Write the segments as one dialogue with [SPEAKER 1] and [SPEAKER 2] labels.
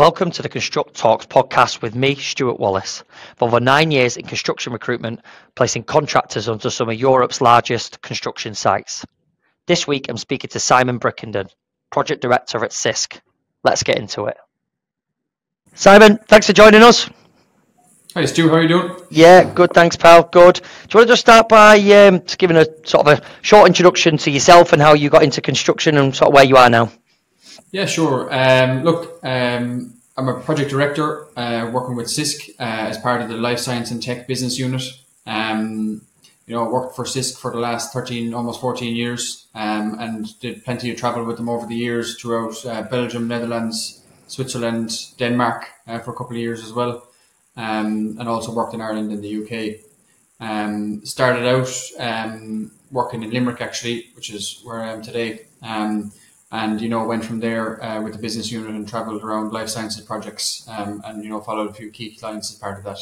[SPEAKER 1] Welcome to the Construct Talks podcast with me, Stuart Wallace. For over 9 years in construction recruitment, placing contractors onto some of Europe's largest construction sites. This week, I'm speaking to Simon Brickenden, Project Director at CISC. Let's get into it. Simon, thanks for joining us.
[SPEAKER 2] Hi Stu, how are you doing?
[SPEAKER 1] Yeah, good, thanks pal, good. Do you want to just start by just giving a sort of a short introduction to yourself and how you got into construction and sort of where you are now?
[SPEAKER 2] Yeah, sure. I'm a project director working with CISC as part of the Life Science and Tech Business Unit. I worked for CISC for the last 13, almost 14 years and did plenty of travel with them over the years throughout Belgium, Netherlands, Switzerland, Denmark for a couple of years as well. And also worked in Ireland and the UK. Started out working in Limerick actually, which is where I am today. And went from there with the business unit and travelled around life sciences projects and followed a few key clients as part of that.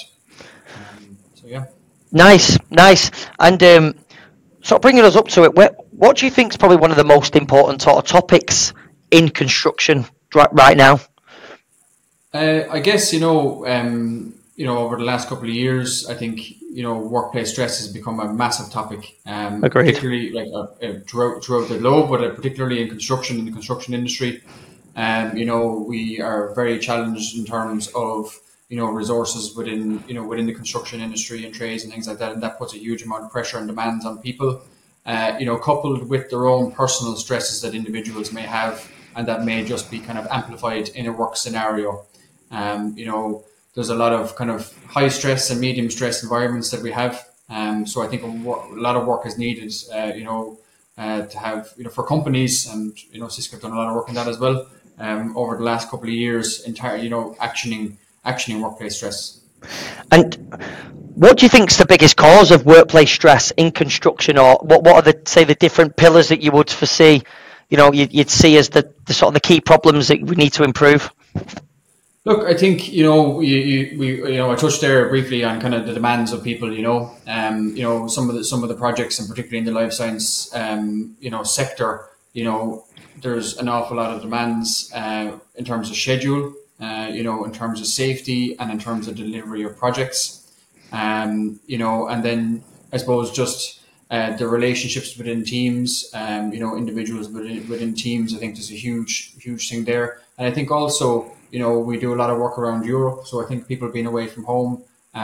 [SPEAKER 1] Nice. And sort of bringing us up to it, what do you think is probably one of the most important sort of topics in construction right now?
[SPEAKER 2] I guess, over the last couple of years, I think, workplace stress has become a massive topic,
[SPEAKER 1] Agreed.
[SPEAKER 2] Particularly throughout the globe, but particularly in the construction industry. We are very challenged in terms of, resources within the construction industry and trades and things like that. And that puts a huge amount of pressure and demands on people, coupled with their own personal stresses that individuals may have, and that may just be kind of amplified in a work scenario. There's a lot of kind of high stress and medium stress environments that we have. So I think a lot of work is needed, to have, for companies, and, CISC have done a lot of work on that as well, over the last couple of years, actioning workplace stress.
[SPEAKER 1] And what do you think is the biggest cause of workplace stress in construction, or what are the different pillars that you would foresee, you'd see as the sort of the key problems that we need to improve?
[SPEAKER 2] Look, I think, I touched there briefly on kind of the demands of people, some of the projects, and particularly in the life science, sector, there's an awful lot of demands in terms of schedule, in terms of safety and in terms of delivery of projects, and then I suppose just the relationships within teams, individuals within teams. I think there's a huge thing there. And I think also, we do a lot of work around Europe. So I think people being away from home,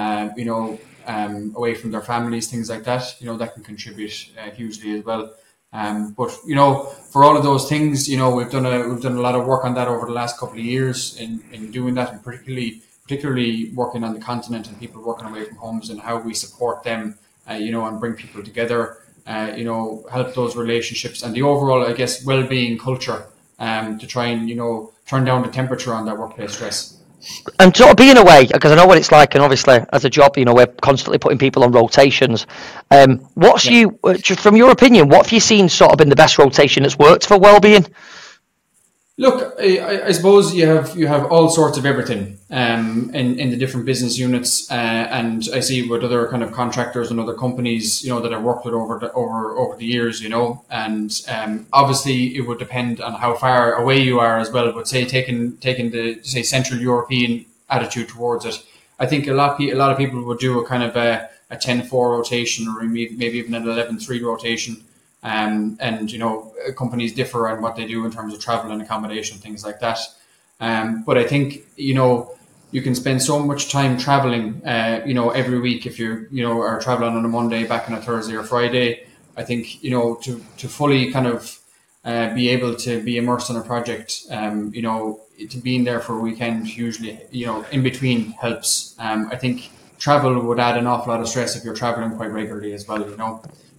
[SPEAKER 2] away from their families, things like that, that can contribute hugely as well. But for all of those things, we've done a lot of work on that over the last couple of years in doing that, and particularly working on the continent and people working away from homes and how we support them, and bring people together, help those relationships and the overall, I guess, well-being culture, to try and, turn down the temperature on that workplace stress.
[SPEAKER 1] And sort of being away, because I know what it's like, and obviously as a job, we're constantly putting people on rotations. From your opinion, what have you seen sort of been the best rotation that's worked for well-being?
[SPEAKER 2] Look, I suppose you have all sorts of everything in the different business units, and I see with other kind of contractors and other companies, that I've worked with over the years, and obviously it would depend on how far away you are as well. But say taking the Central European attitude towards it, I think a lot of people would do a kind of a 10-4 rotation, or maybe even an 11-3 rotation. And companies differ on what they do in terms of travel and accommodation, things like that. But I think, you can spend so much time traveling, every week if you are traveling on a Monday, back on a Thursday or Friday. I think, to fully kind of be able to be immersed in a project, to being there for a weekend, usually, in between helps. I think travel would add an awful lot of stress if you're traveling quite regularly as well,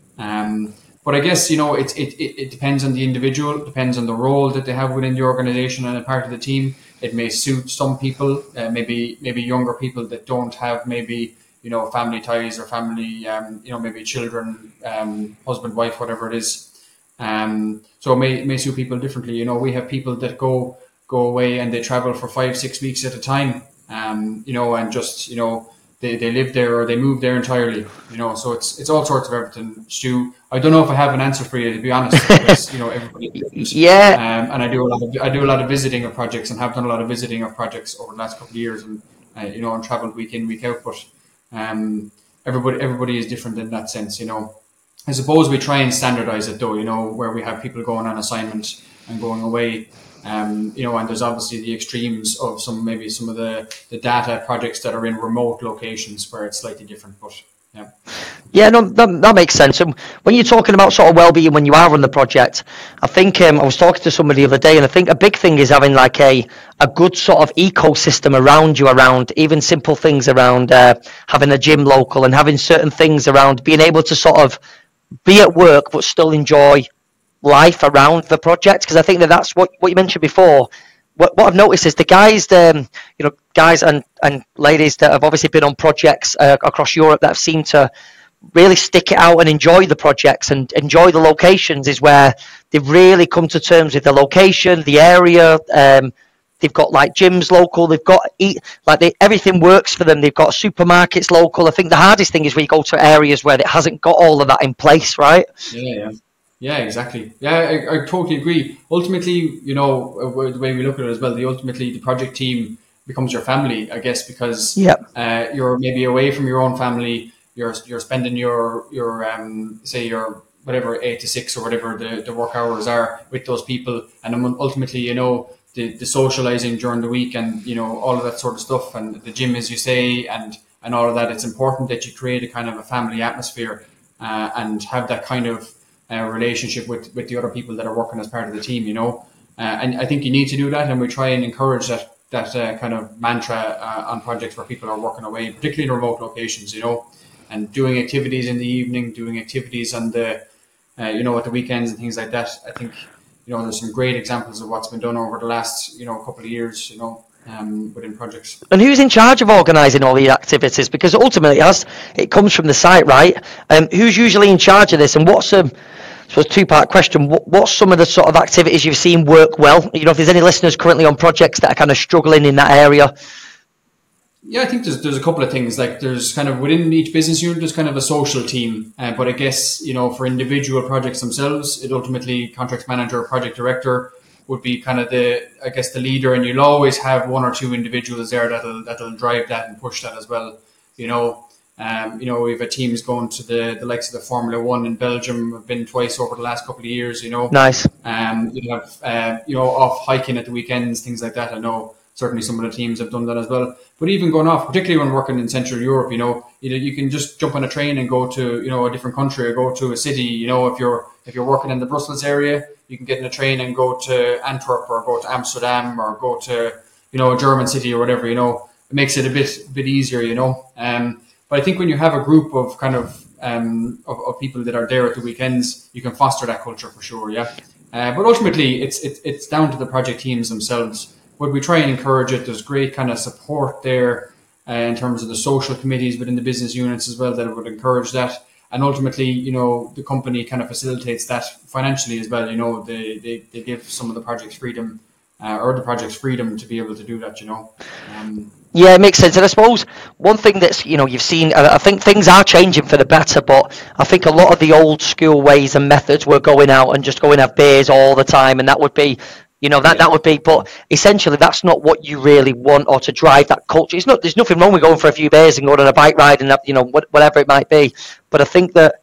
[SPEAKER 2] But I guess, it depends on the individual, depends on the role that they have within the organization and a part of the team. It may suit some people, maybe younger people that don't have maybe, family ties or family, maybe children, husband, wife, whatever it is. So it may suit people differently. We have people that go away and they travel for 5-6 weeks at a time, and just, they live there or they move there entirely. So it's all sorts of everything. Stu, I don't know if I have an answer for you, to be honest, because everybody.
[SPEAKER 1] Yeah.
[SPEAKER 2] And I do a lot of visiting of projects, and have done a lot of visiting of projects over the last couple of years, and and traveled week in, week out. But everybody is different in that sense. I suppose we try and standardize it though. Where we have people going on assignment and going away. And there's obviously the extremes of some of the data projects that are in remote locations where it's slightly different. But yeah.
[SPEAKER 1] Yeah, no, that makes sense. And when you're talking about sort of well-being when you are on the project, I think I was talking to somebody the other day, and I think a big thing is having like a good sort of ecosystem around you, around even simple things around having a gym local and having certain things around being able to sort of be at work but still enjoy life around the project, because I think that's what you mentioned before. What I've noticed is the guys, guys and ladies that have obviously been on projects across Europe that have seemed to really stick it out and enjoy the projects and enjoy the locations, is where they've really come to terms with the location, the area. They've got like gyms local. They've got everything works for them. They've got supermarkets local. I think the hardest thing is when you go to areas where it hasn't got all of that in place, right?
[SPEAKER 2] Yeah, exactly. Yeah, I totally agree. Ultimately, the way we look at it as well, ultimately the project team becomes your family, I guess, because you're maybe away from your own family. You're spending your say your whatever 8 to 6 or whatever the work hours are with those people, and then ultimately the socializing during the week and all of that sort of stuff, and the gym, as you say, and all of that. It's important that you create a kind of a family atmosphere and have that kind of relationship with the other people that are working as part of the team, and I think you need to do that, and we try and encourage that kind of mantra on projects where people are working away, particularly in remote locations, and doing activities in the evening, doing activities on the at the weekends and things like that. I think there's some great examples of what's been done over the last couple of years, within projects.
[SPEAKER 1] And who's in charge of organising all the activities? Because ultimately, as it comes from the site, right? Who's usually in charge of this? And what's a two-part question? What's some of the sort of activities you've seen work well? If there's any listeners currently on projects that are kind of struggling in that area.
[SPEAKER 2] Yeah, I think there's a couple of things. Like there's kind of within each business unit, there's kind of a social team. But I guess for individual projects themselves, it ultimately contracts manager, project director would be kind of the leader, and you'll always have one or two individuals there that'll drive that and push that as well. We've had teams going to the likes of the Formula One in Belgium. I've been twice over the last couple of years.
[SPEAKER 1] Nice.
[SPEAKER 2] You have off hiking at the weekends, things like that. I know certainly some of the teams have done that as well. But even going off, particularly when working in Central Europe, you can just jump on a train and go to a different country or go to a city. If you're working in the Brussels area, you can get in a train and go to Antwerp or go to Amsterdam or go to a German city or whatever. It makes it a bit easier. But I think when you have a group of kind of people that are there at the weekends, you can foster that culture for sure. Yeah. But ultimately, it's down to the project teams themselves. But we try and encourage it. There's great kind of support there in terms of the social committees within the business units as well that would encourage that. And ultimately, the company kind of facilitates that financially as well. They give some of the projects freedom or the projects freedom to be able to do that.
[SPEAKER 1] Yeah, it makes sense. And I suppose one thing that's, you've seen, I think things are changing for the better, but I think a lot of the old school ways and methods were going out and just going to have beers all the time. And that would be, that would be, but essentially that's not what you really want, or to drive that culture. There's nothing wrong with going for a few beers and going on a bike ride and, whatever it might be. But I think that,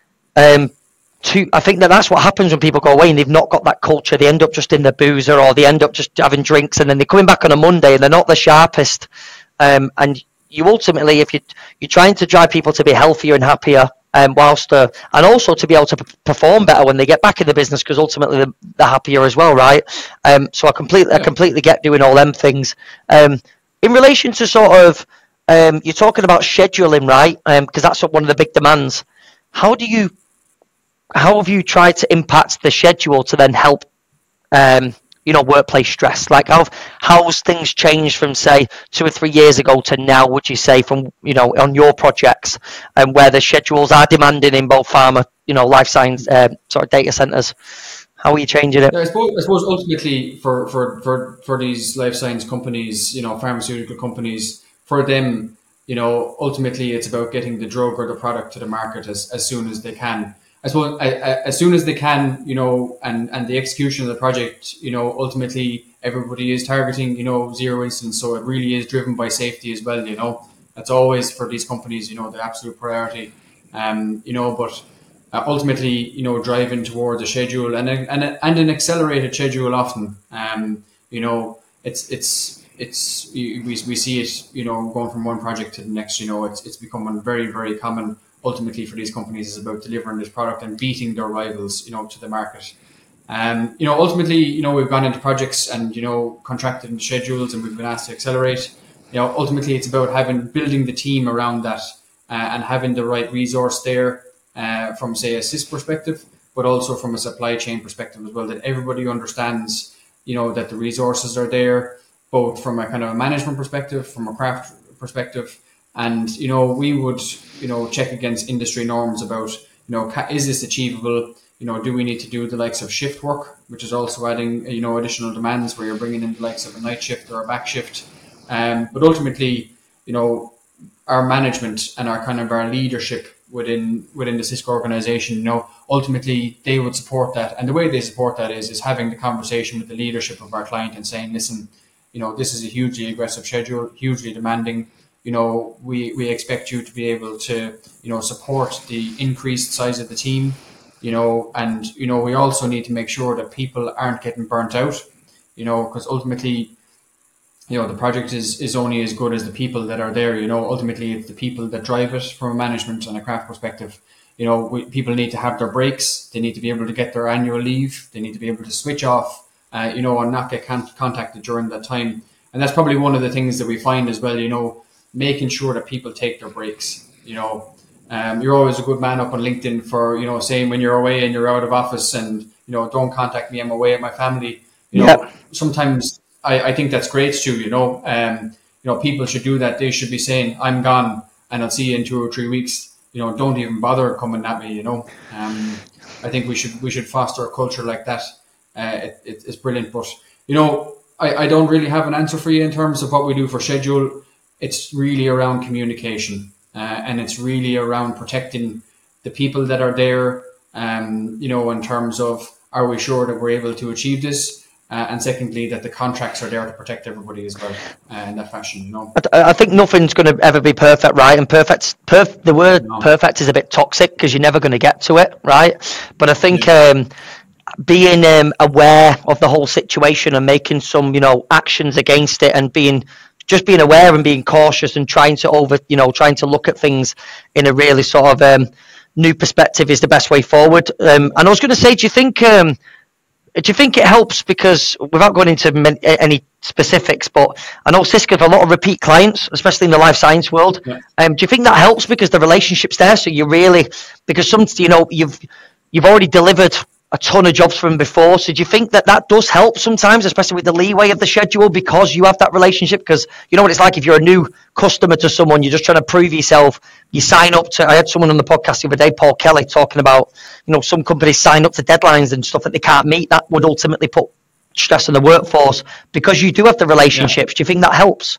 [SPEAKER 1] I think that's what happens when people go away and they've not got that culture. They end up just in the boozer, or they end up just having drinks, and then they're coming back on a Monday and they're not the sharpest. And you ultimately, if you're trying to drive people to be healthier and happier, and also to be able to perform better when they get back in the business, because ultimately they're happier as well, right? So I completely get doing all them things. In relation to sort of, you're talking about scheduling, right? Because that's one of the big demands. How have you tried to impact the schedule to then help, workplace stress? Like how's things changed from say 2 or 3 years ago to now, would you say, from, on your projects, and where the schedules are demanding in both pharma, life science, sort of data centers? How are you changing it?
[SPEAKER 2] I suppose ultimately for these life science companies, pharmaceutical companies, for them, ultimately it's about getting the drug or the product to the market as soon as they can. I suppose as soon as they can, and the execution of the project, ultimately everybody is targeting, zero incidents. So it really is driven by safety as well. That's always for these companies, the absolute priority. But ultimately, driving towards a schedule and an accelerated schedule often. We see it, going from one project to the next. It's becoming very, very common. Ultimately, for these companies, is about delivering this product and beating their rivals, to the market. Ultimately, we've gone into projects and contracted in schedules, and we've been asked to accelerate. Ultimately, it's about building the team around that and having the right resource there from, say, a SIS perspective, but also from a supply chain perspective as well. That everybody understands, that the resources are there, both from a kind of a management perspective, from a craft perspective. And, we would, check against industry norms about, is this achievable? Do we need to do the likes of shift work, which is also adding, additional demands where you're bringing in the likes of a night shift or a back shift. But ultimately, our management and our leadership within the Cisco organization, ultimately they would support that. And the way they support that is having the conversation with the leadership of our client and saying, listen, this is a hugely aggressive schedule, hugely demanding. We expect you to be able to, support the increased size of the team, and, we also need to make sure that people aren't getting burnt out, because ultimately, the project is only as good as the people that are there. Ultimately, it's the people that drive it from a management and a craft perspective. People need to have their breaks. They need to be able to get their annual leave. They need to be able to switch off, and not get contacted during that time. And that's probably one of the things that we find as well, making sure that people take their breaks. You're always a good man up on LinkedIn for, saying when you're away and you're out of office and, don't contact me, I'm away at my family. Sometimes I think that's great too, people should do that. They should be saying, I'm gone and I'll see you in 2 or 3 weeks. Don't even bother coming at me, I think we should foster a culture like that. It's brilliant. But, I don't really have an answer for you in terms of what we do for schedule. It's really around communication, and it's really around protecting the people that are there, in terms of, are we sure that we're able to achieve this? And secondly, that the contracts are there to protect everybody as well, in that fashion.
[SPEAKER 1] I think nothing's going to ever be perfect, right? And the word perfect is a bit toxic because you're never going to get to it, right? But I think being aware of the whole situation and making some, actions against it, and being aware and being cautious and trying to look at things in a really sort of new perspective is the best way forward. And I was going to say, do you think it helps, because without going into any specifics, but I know Cisco have a lot of repeat clients, especially in the life science world.
[SPEAKER 2] Yeah.
[SPEAKER 1] Do you think that helps because the relationship's there? So because you've already delivered a ton of jobs from before. So do you think that does help sometimes, especially with the leeway of the schedule, because you have that relationship? Because you know what it's like if you're a new customer to someone, you're just trying to prove yourself. You sign up to, I had someone on the podcast the other day, Paul Kelly, talking about, some companies sign up to deadlines and stuff that they can't meet. That would ultimately put stress on the workforce. Because you do have the relationships. Yeah. Do you think that helps?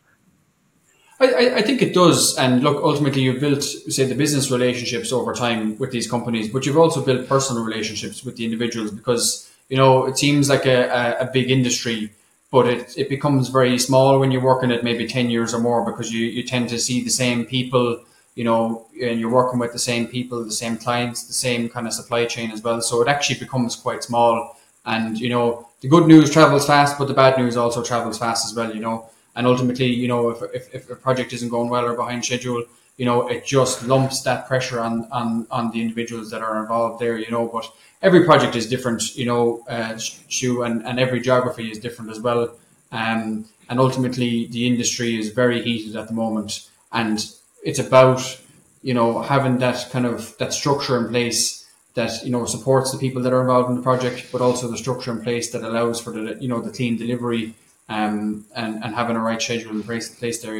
[SPEAKER 2] I think it does. And look, ultimately you've built, say, the business relationships over time with these companies, but you've also built personal relationships with the individuals, because, it seems like a big industry, but it becomes very small when you're working at maybe 10 years or more, because you tend to see the same people, and you're working with the same people, the same clients, the same kind of supply chain as well. So it actually becomes quite small. And, the good news travels fast, but the bad news also travels fast as well, And ultimately, if a project isn't going well or behind schedule, it just lumps that pressure on the individuals that are involved there, But every project is different, Stu, and every geography is different as well. And ultimately, the industry is very heated at the moment. And it's about, having that kind of that structure in place that, supports the people that are involved in the project, but also the structure in place that allows for the, the clean delivery. And having a right schedule in place there,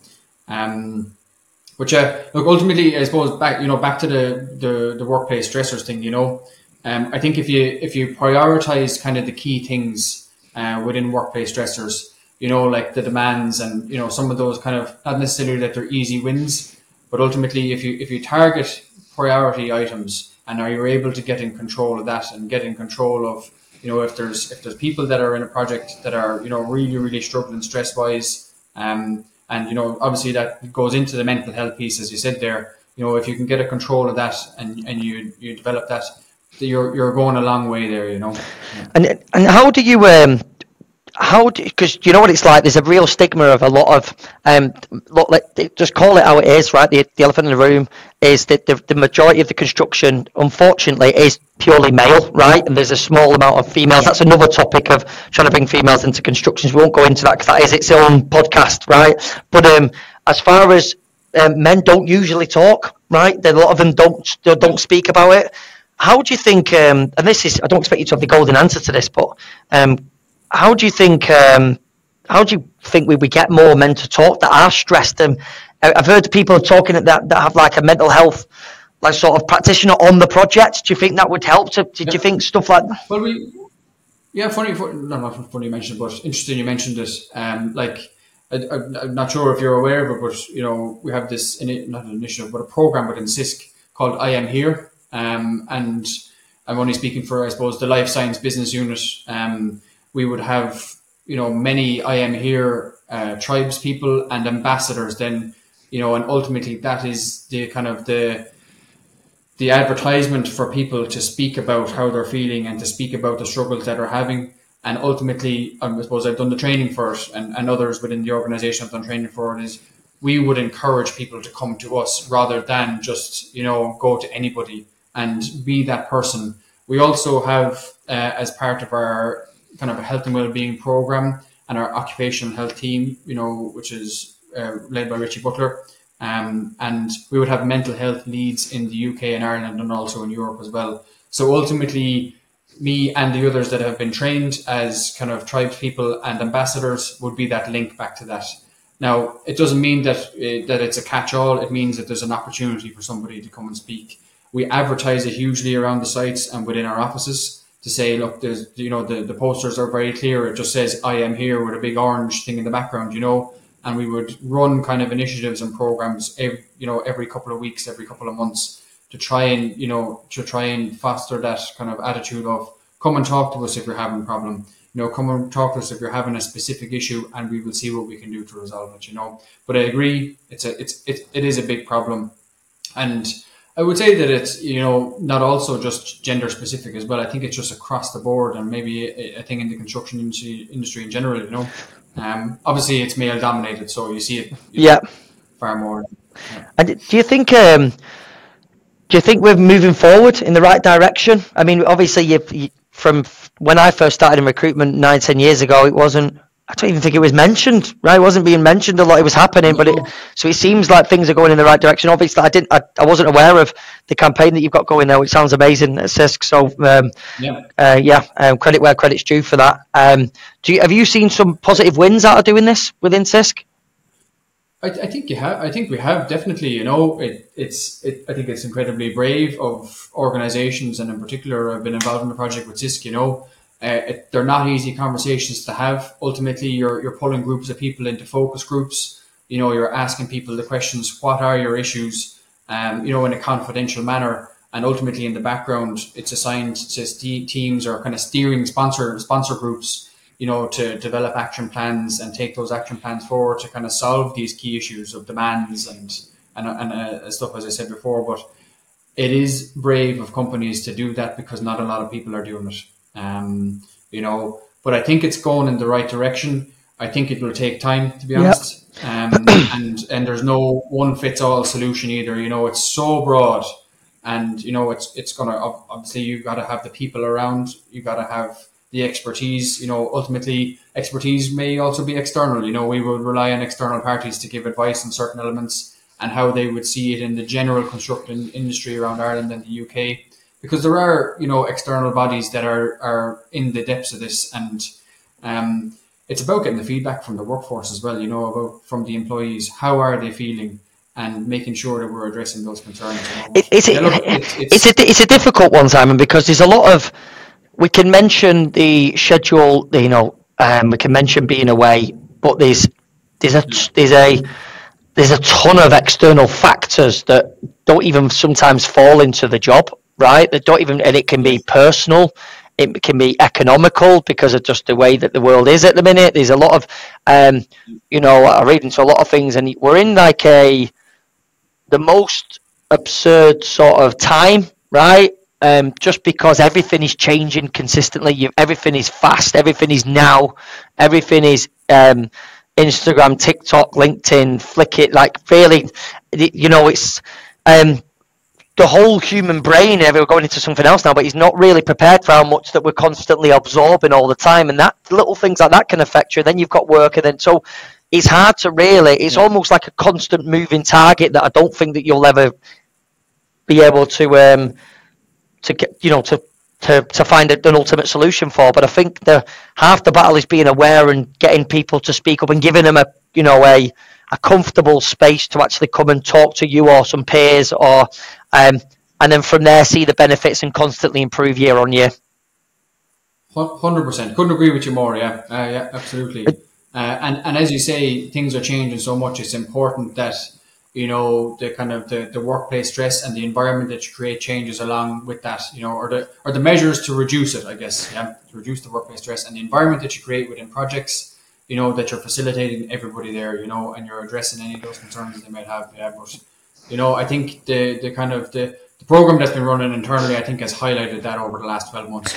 [SPEAKER 2] But look, ultimately, I suppose back to the workplace stressors thing, I think if you prioritize kind of the key things within workplace stressors, like the demands and, some of those kind of, not necessarily that they're easy wins, but ultimately if you target priority items and are you able to get in control of that and get in control of, if there's people that are in a project that are, really, really struggling stress wise, and, obviously that goes into the mental health piece, as you said there, if you can get a control of that and you develop that, you're going a long way there, Yeah.
[SPEAKER 1] And how do you because you know what it's like, there's a real stigma of a lot of just call it how it is, right? The elephant in the room is that the majority of the construction, unfortunately, is purely male, right? And there's a small amount of females. That's another topic of trying to bring females into construction. We won't go into that because that is its own podcast, right? But as far as men don't usually talk, right? A lot of them don't speak about it. How do you think, and this is, I don't expect you to have the golden answer to this, but how do you think we get more men to talk that are stressed? I've heard people talking that have like a mental health, like sort of practitioner on the project. Do you think that would help? Do you think stuff like that?
[SPEAKER 2] Well, not funny you mentioned, but interesting you mentioned it. I'm not sure if you're aware of it, but we have this, not an initiative, but a program within CISC called I Am Here. And I'm only speaking for, I suppose, the life science business unit. We would have, many I Am Here tribes people and ambassadors then, and ultimately that is the kind of the advertisement for people to speak about how they're feeling and to speak about the struggles that they're having. And ultimately, I suppose I've done the training for it and others within the organization have done training for it, is we would encourage people to come to us rather than just, go to anybody and be that person. We also have, as part of our kind of a health and wellbeing program and our occupational health team, which is led by Richie Butler, and we would have mental health leads in the UK and Ireland and also in Europe as well. So ultimately, me and the others that have been trained as kind of tribes people and ambassadors would be that link back to that. Now, it doesn't mean that it's a catch-all. It means that there's an opportunity for somebody to come and speak. We advertise it hugely around the sites and within our offices to say, look, there's, the posters are very clear. It just says, I am here with a big orange thing in the background, and we would run kind of initiatives and programs, every couple of weeks, every couple of months to try and foster that kind of attitude of come and talk to us if you're having a problem, come and talk to us if you're having a specific issue and we will see what we can do to resolve it, But I agree, it is a big problem. And I would say that it's, not also just gender specific as well. I think it's just across the board and maybe a thing in the construction industry in general, Obviously it's male dominated, so you see it far more. Yeah.
[SPEAKER 1] And do you think we're moving forward in the right direction? I mean, obviously from when I first started in recruitment 9-10 years ago, I don't even think it was mentioned, right? It wasn't being mentioned a lot. It was happening, but so it seems like things are going in the right direction. Obviously, I wasn't aware of the campaign that you've got going there, which sounds amazing at CISC. So, credit where credit's due for that. Have you seen some positive wins out of doing this within CISC?
[SPEAKER 2] I think you have. I think we have definitely. I think it's incredibly brave of organisations, and in particular, I've been involved in the project with CISC. They're not easy conversations to have. Ultimately, you're pulling groups of people into focus groups. You're asking people the questions: what are your issues? In a confidential manner, and ultimately in the background, it's assigned to teams or kind of steering sponsor groups. To develop action plans and take those action plans forward to kind of solve these key issues of demands and stuff, as I said before. But it is brave of companies to do that because not a lot of people are doing it. But I think it's going in the right direction. I think it will take time, to be honest. And there's no one fits all solution either. It's so broad, and it's gonna, obviously you got to have the people around. You got to have the expertise. Ultimately expertise may also be external. We would rely on external parties to give advice on certain elements and how they would see it in the general construction industry around Ireland and the UK. Because there are, external bodies that are in the depths of this, and it's about getting the feedback from the workforce as well, about from the employees. How are they feeling? And making sure that we're addressing those concerns.
[SPEAKER 1] It's a difficult one, Simon, because there's a lot of, we can mention the schedule, we can mention being away but there's a ton of external factors that don't even sometimes fall into the job, right? That don't even, and it can be personal, it can be economical because of just the way that the world is at the minute. There's a lot of, I read into a lot of things, and we're in like the most absurd sort of time, right? Just because everything is changing consistently, everything is fast, everything is now, everything is Instagram, TikTok, LinkedIn, Flickr, like really, it's the whole human brain. We're going into something else now, but he's not really prepared for how much that we're constantly absorbing all the time, and that little things like that can affect you. Then you've got work, and then so it's hard to really. It's almost like a constant moving target that I don't think that you'll ever be able to get, to find an ultimate solution for. But I think half the battle is being aware and getting people to speak up and giving them a comfortable space to actually come and talk to you or some peers, or and then from there see the benefits and constantly improve year on year.
[SPEAKER 2] 100%. Couldn't agree with you more. Yeah, absolutely. And as you say, things are changing so much. It's important that the kind of the workplace stress and the environment that you create changes along with that. Or the measures to reduce it, I guess. Yeah, to reduce the workplace stress and the environment that you create within projects. That you're facilitating everybody there. And you're addressing any of those concerns that they might have. Yeah, but I think the kind of the program that's been running internally, I think, has highlighted that over the last 12 months.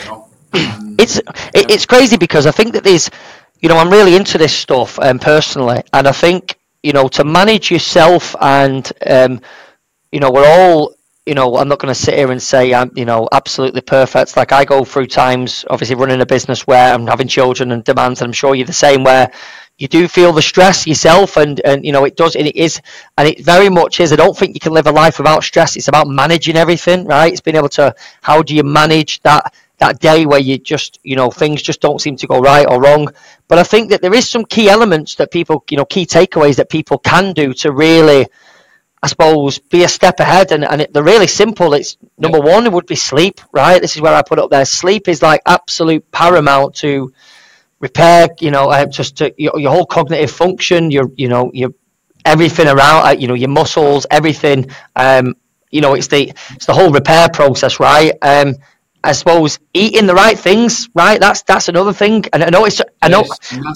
[SPEAKER 1] It's crazy because I think that there's, I'm really into this stuff personally, and I think to manage yourself and we're all, I'm not going to sit here and say I'm, absolutely perfect. Like I go through times, obviously running a business where I'm having children and demands, and I'm sure you're the same, where you do feel the stress yourself, and it does, and it is, and it very much is. I don't think you can live a life without stress. It's about managing everything, right? It's being able to, how do you manage that day where you just, things just don't seem to go right or wrong. But I think that there is some key elements that people, key takeaways that people can do to really, I suppose, be a step ahead. And they're really simple. It's number one, it would be sleep, right? This is where I put up there. Sleep is like absolute paramount to repair, just to your whole cognitive function, your everything around, your muscles, everything. It's the whole repair process, right? I suppose eating the right things, right? That's another thing. And I know I know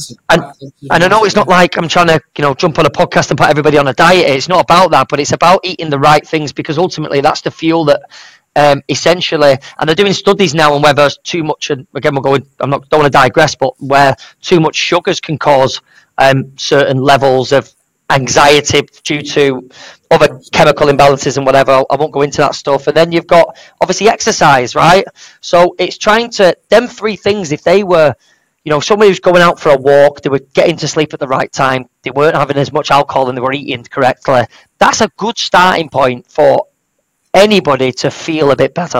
[SPEAKER 1] it's not like I'm trying to, jump on a podcast and put everybody on a diet. It's not about that, but it's about eating the right things, because ultimately that's the fuel that essentially, and they're doing studies now on whether too much, and again don't want to digress, but where too much sugars can cause certain levels of anxiety due to other chemical imbalances and whatever. I won't go into that stuff. And then you've got obviously exercise, right? So it's trying to, them three things, if they were, somebody who's going out for a walk, they were getting to sleep at the right time, they weren't having as much alcohol, and they were eating correctly, that's a good starting point for anybody to feel a bit better.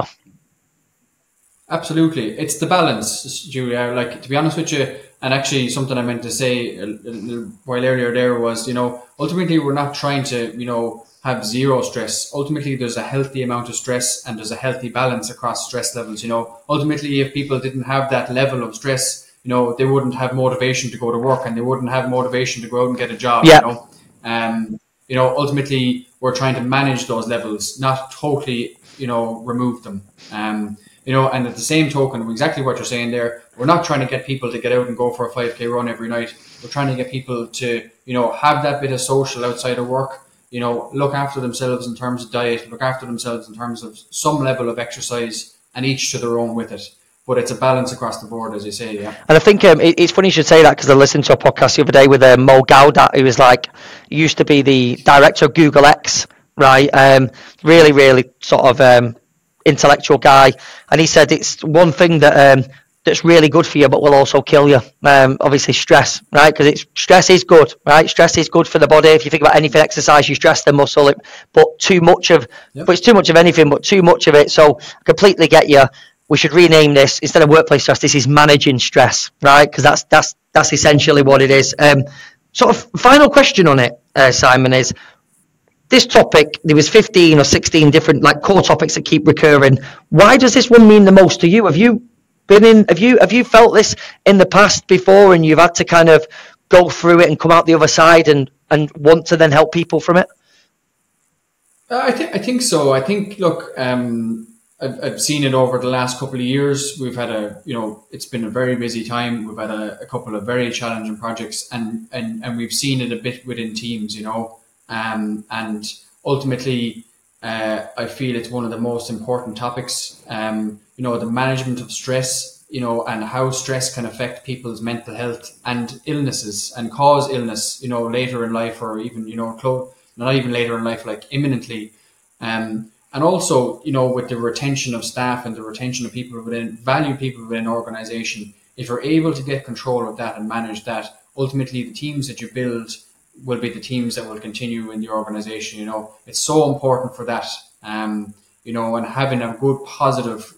[SPEAKER 2] Absolutely. It's the balance, Julia. Like, to be honest with you, and actually something I meant to say a while earlier there was, ultimately we're not trying to, have zero stress. Ultimately, there's a healthy amount of stress and there's a healthy balance across stress levels. Ultimately, if people didn't have that level of stress, they wouldn't have motivation to go to work, and they wouldn't have motivation to go out and get a job. Yeah. Ultimately, we're trying to manage those levels, not totally, remove them. And at the same token, exactly what you're saying there, we're not trying to get people to get out and go for a 5K run every night. We're trying to get people to, have that bit of social outside of work, look after themselves in terms of diet, look after themselves in terms of some level of exercise, and each to their own with it. But it's a balance across the board, as you say, yeah.
[SPEAKER 1] And I think it's funny you should say that, because I listened to a podcast the other day with Mo Gaudat, who was used to be the director of Google X, right? Really, really sort of intellectual guy, and he said it's one thing that that's really good for you, but will also kill you. Obviously, stress, right? Because stress is good, right? Stress is good for the body. If you think about anything, exercise, you stress the muscle, but too much of, but it's too much of anything, but too much of it. So I completely get you. We should rename this, instead of workplace stress, this is managing stress, right? Because that's essentially what it is. Sort of final question on it, Simon, is this topic, there was 15 or 16 different core topics that keep recurring. Why does this one mean the most to you? Have you felt this in the past before, and you've had to kind of go through it and come out the other side and want to then help people from it?
[SPEAKER 2] I think so. I think, look, I've seen it over the last couple of years. We've had it's been a very busy time. We've had a couple of very challenging projects, and we've seen it a bit within teams, and ultimately, I feel it's one of the most important topics. The management of stress, and how stress can affect people's mental health and illnesses and cause illness, later in life, or even, not even later in life, like imminently. And also, with the retention of staff and the retention of valued people within an organization, if you're able to get control of that and manage that, ultimately the teams that you build will be the teams that will continue in the organization. It's so important for that, and having a good positive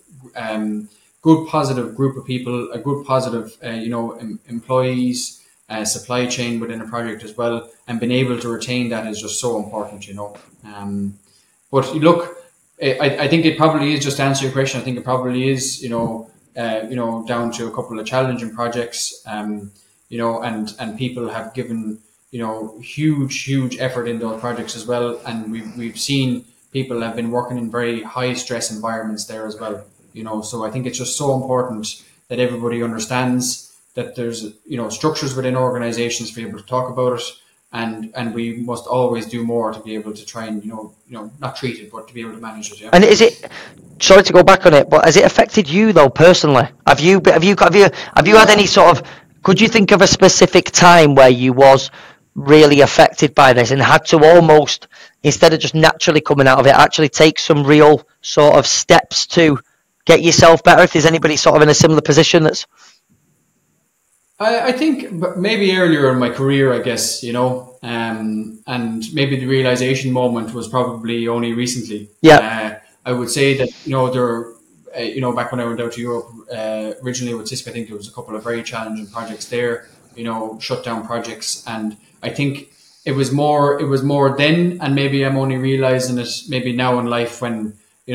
[SPEAKER 2] group of people, a good positive, employees, supply chain within a project as well, and being able to retain that is just so important, But look, I think it probably is, just to answer your question, I think it probably is, down to a couple of challenging projects, and people have given, huge effort in those projects as well. And we've seen people have been working in very high stress environments there as well, so I think it's just so important that everybody understands that there's, structures within organizations to be able to talk about it. And we must always do more to be able to try and, not treat it, but to be able to manage it. Yeah.
[SPEAKER 1] And sorry to go back on it, but has it affected you though personally? Have you had any sort of, could you think of a specific time where you was really affected by this and had to almost, instead of just naturally coming out of it, actually take some real sort of steps to get yourself better? If there's anybody sort of in a similar position that's...
[SPEAKER 2] I think maybe earlier in my career, I guess, and maybe the realization moment was probably only recently.
[SPEAKER 1] Yeah.
[SPEAKER 2] I would say that, back when I went out to Europe, originally with Cisco, I think there was a couple of very challenging projects there, shutdown projects. And I think it was more then, and maybe I'm only realizing it maybe now in life when,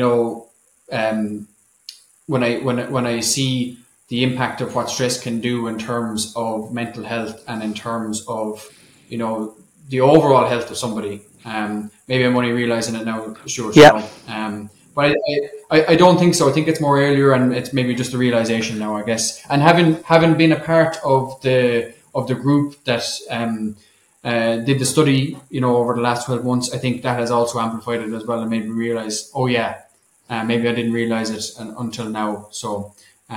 [SPEAKER 2] when I see the impact of what stress can do in terms of mental health and in terms of, the overall health of somebody. Maybe I'm only realizing it now, sure.
[SPEAKER 1] Yeah.
[SPEAKER 2] But I don't think so. I think it's more earlier, and it's maybe just a realization now, I guess. And having been a part of the group that did the study, over the last 12 months, I think that has also amplified it as well and made me realize, maybe I didn't realize it until now. So,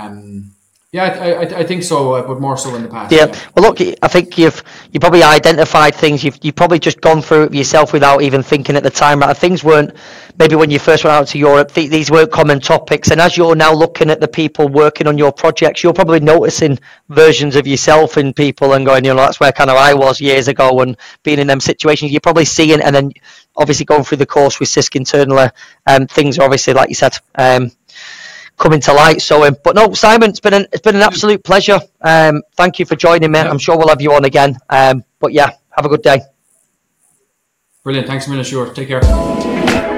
[SPEAKER 2] I think so, but more so in the past.
[SPEAKER 1] Yeah. Well, look, I think you probably identified things. You've probably just gone through it yourself without even thinking at the time. Right? Things weren't, maybe when you first went out to Europe, these weren't common topics. And as you're now looking at the people working on your projects, you're probably noticing versions of yourself in people and going, that's where kind of I was years ago, and being in them situations. You're probably seeing, and then obviously going through the course with CISC internally, things are obviously, like you said, coming to light. So, but no, Simon, it's been an absolute pleasure. Thank you for joining me. Yeah. I'm sure we'll have you on again. But yeah, have a good day.
[SPEAKER 2] Brilliant. Thanks a million, sure. Take care.